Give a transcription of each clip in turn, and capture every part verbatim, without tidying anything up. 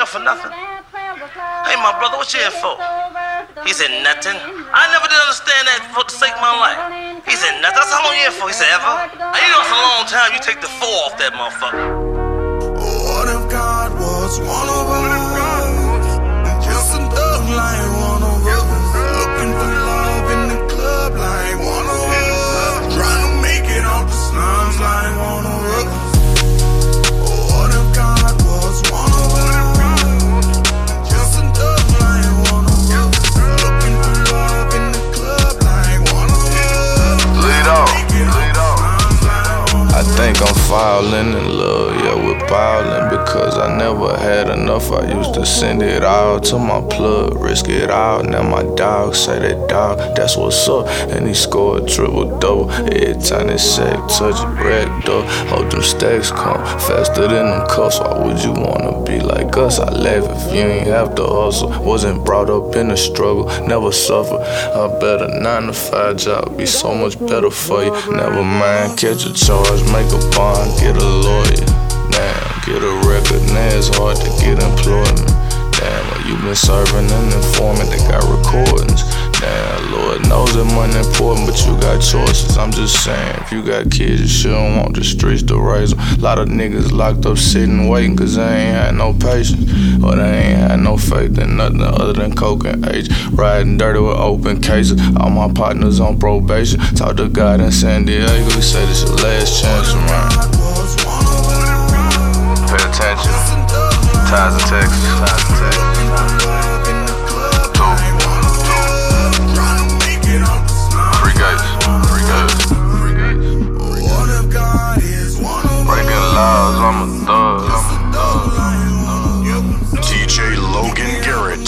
jail for nothing? Hey, my brother, what you here for? He said, nothing. I never did understand that for the sake of my life. He said, nothing. That's how long you here for? He said, ever? Now, you know it's a long time. You take the four off that motherfucker. What if God was one of us? And just a thug like one of us. Looking for love in the club like one of us. Trying to make it off the slums like one of us. What if God was one of us? Just a thug like one of us. Looking for love in the club like one of us. Lead on, lead on. I think I'm falling in love, yeah, with ballin', because I never had enough. I used to send it all to my plug, risk it all. Now my dog say that dog, that's what's up. And he scored triple double every time they sack touch it, racked up. Hope them stacks come faster than them cuffs. Why would you wanna be like us? I laugh if you ain't have to hustle. Wasn't brought up in a struggle, never suffered. I bet a nine to five job be so much better for you. Never mind, catch a charge, make a bond, get a lawyer. Damn, get a record, now it's hard to get employment. Damn, well, you been serving an informant that got recordings. Damn, Lord knows that money important, but you got choices. I'm just saying, if you got kids, you shouldn't want the streets to raise them. A lot of niggas locked up sitting waiting, cause they ain't had no patience, or they ain't had no faith in nothing other than coke and age. Riding dirty with open cases, all my partners on probation. Talk to God in San Diego, he said it's your last chance, man. Pay attention. Ties of Texas. Ties of Texas. Two. Three gates. Three gates. Three gates. Breaking laws, I'm a thug. I'm a thug. D J Logan Garrett.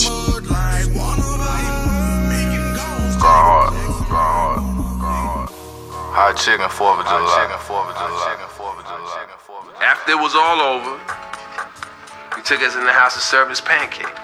Grind hard. Grind hard. Grind hard. Hot chicken, fourth of July. Chicken, fourth of July. After it was all over, he took us in the house and served us pancakes.